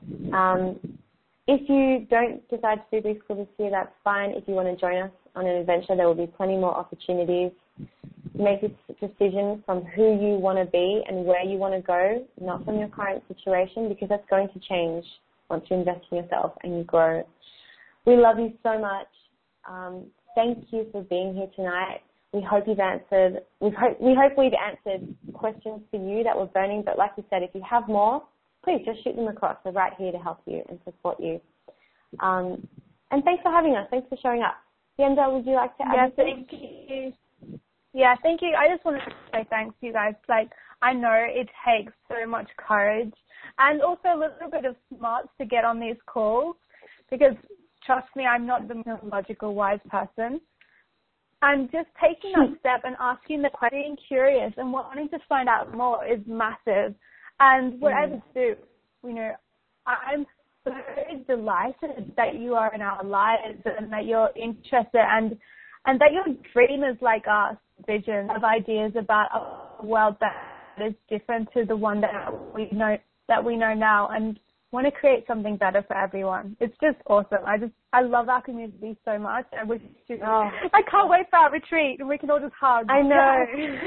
if you don't decide to do B-School this year, that's fine. If you want to join us on an adventure, there will be plenty more opportunities. Make this decision from who you want to be and where you want to go, not from your current situation, because that's going to change once you invest in yourself and you grow. We love you so much. Thank you for being here tonight. We hope we've answered questions for you that were burning, but like we said, if you have more, please just shoot them across. We're right here to help you and support you. And thanks for having us. Thanks for showing up. Bianca, would you like to add anything? Thank you. Yeah, thank you. I just wanted to say thanks to you guys. Like, I know it takes so much courage and also a little bit of smarts to get on these calls, because trust me, I'm not the most logical, wise person. And just taking that step and asking the question, being curious and wanting to find out more is massive. And whatever to do, you know, I'm so delighted that you are in our lives and that you're interested and that your dreamers like us, vision of ideas about a world that is different to the one that we know now, and want to create something better for everyone. It's just awesome. I love our community so much. I can't wait for our retreat and we can all just hug. I know.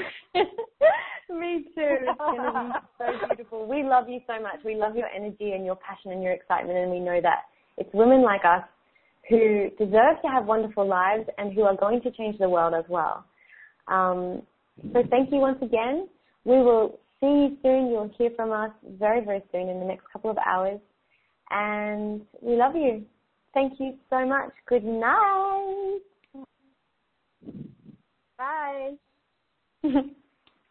Me too. It's going to be so beautiful. We love you so much. We love your energy and your passion and your excitement, and we know that it's women like us who deserve to have wonderful lives and who are going to change the world as well. So thank you once again. We will see you soon. You'll hear from us very, very soon in the next couple of hours. And we love you. Thank you so much. Good night. Bye.